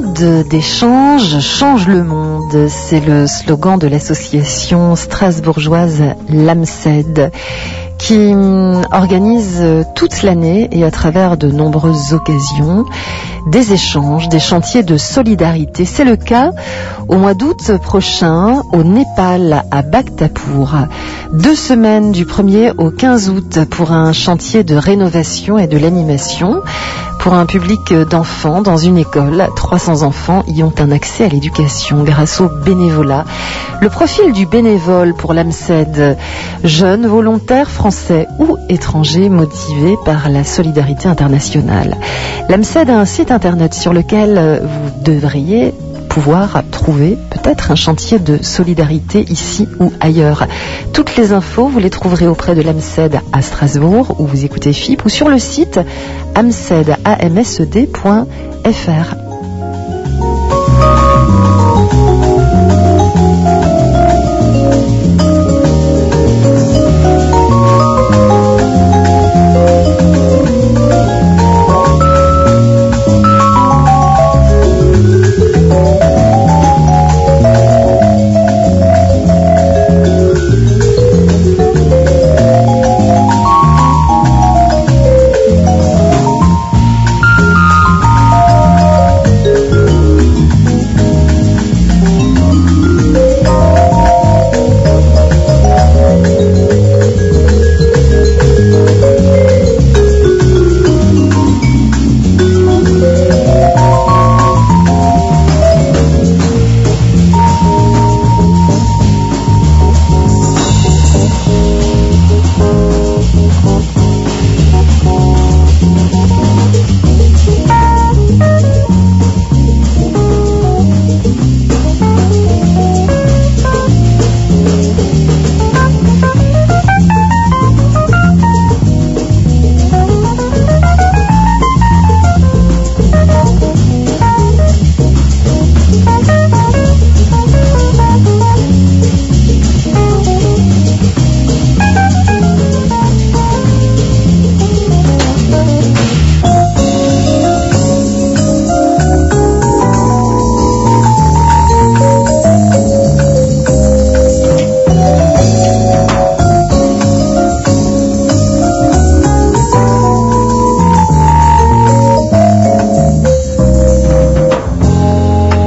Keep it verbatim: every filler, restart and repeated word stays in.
mode d'échange change le monde. C'est le slogan de l'association strasbourgeoise l'AMSED, qui organise toute l'année et à travers de nombreuses occasions des échanges, des chantiers de solidarité. C'est le cas au mois d'août prochain au Népal, à Bhaktapur. Deux semaines du premier au quinze août pour un chantier de rénovation et de l'animation pour un public d'enfants dans une école. trois cents enfants y ont un accès à l'éducation grâce au bénévolat. Le profil du bénévole pour l'AMSED, jeune, volontaire, français ou étranger, motivé par la solidarité internationale. L'AMSED a un site internet sur lequel vous devriez pouvoir trouver peut-être un chantier de solidarité ici ou ailleurs. Toutes les infos, vous les trouverez auprès de l'AMSED à Strasbourg, où vous écoutez F I P, ou sur le site amsed point f r.